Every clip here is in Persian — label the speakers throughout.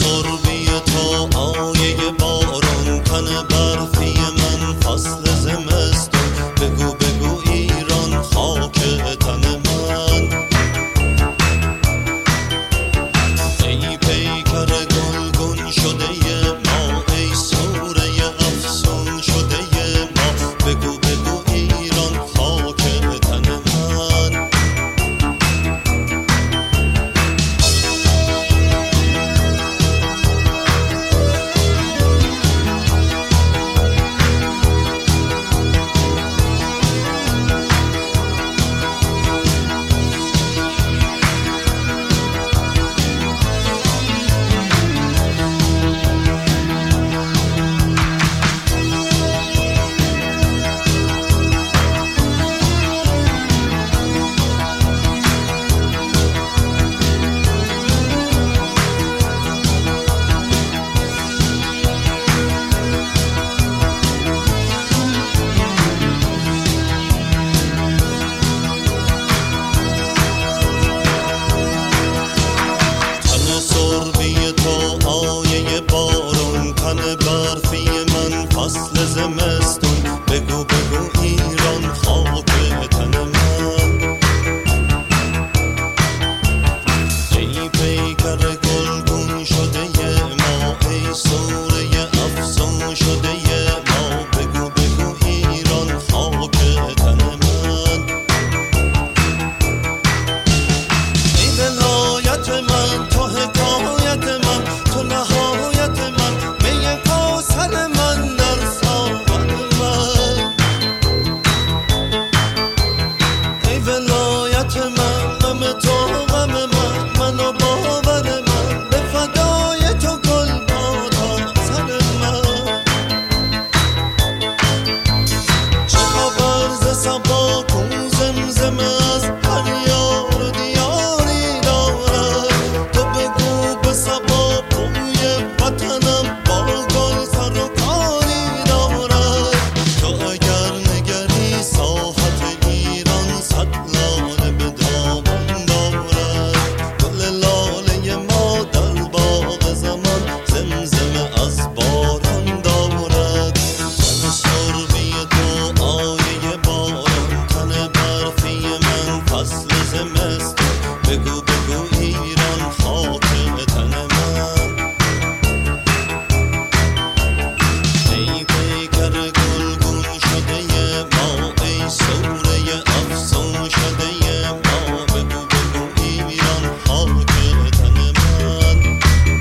Speaker 1: سربی تو آیه باران، تن برفی من فصل زمستون. بگو بگو ایران خاک تن من. ای پیکر گلگون شده ما، ای سوره افسون شده ما. بگو بگو ایران خاک تن من. سربی تو آیه بارون، تن برفی من فصل زمستون. بگو بگو ایران خاک تن من. ای پیکر گلگون شده ما، ای سوره افسون شده ما. بگو بگو ایران خاک تن من. ای ولایت من تو حکایت من، تو نهایت من، می کوثر من در ساغر من. ای ولایت من، غم تو غم من، من و باور من، به فدای تو گل باد سر من. چه خبر ز صبا کو زمزمه از هر یار و دیاری دارد. تو بگو به صبا بوی وطنم با گل سر و کاری دارد. تو اگر نگری ساحت ایران، صد لاله به دامن دارد. گل لاله ما در باغ زمان، زمزمه از باران دارد. تن سربی تو آیه باران، تن برفی من فصل زمستون. بگو بگو ایران خاک تن من. ای پیکر گلگون شده ما، ای سوره افسون شده ما. بگو بگو ایران خاک تن من.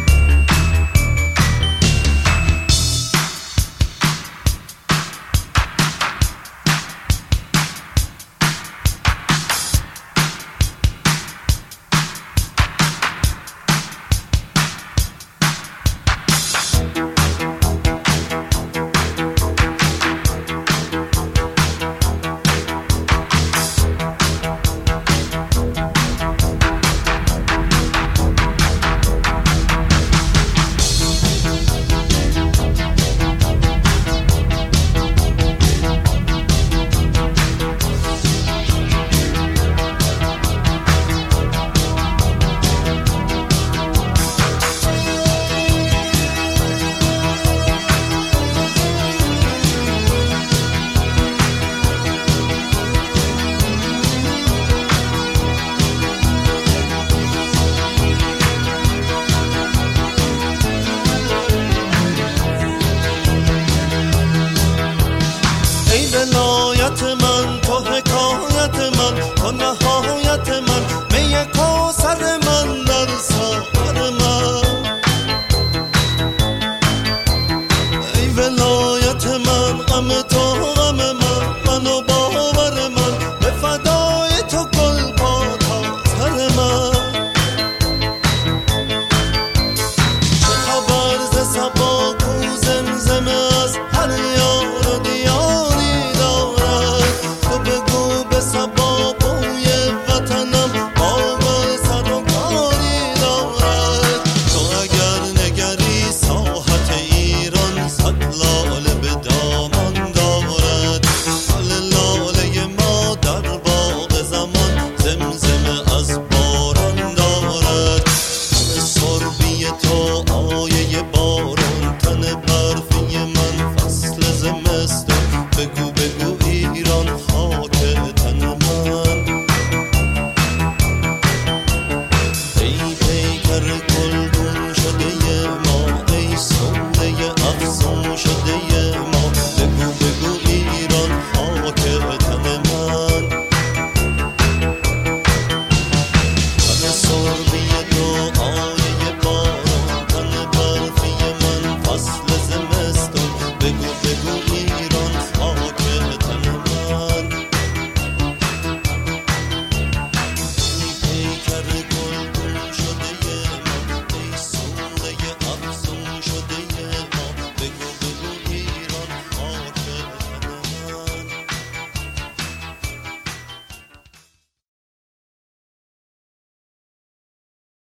Speaker 1: ای ولایت من تو حکایت من، تو نهایت من، می کوثر من در ساغر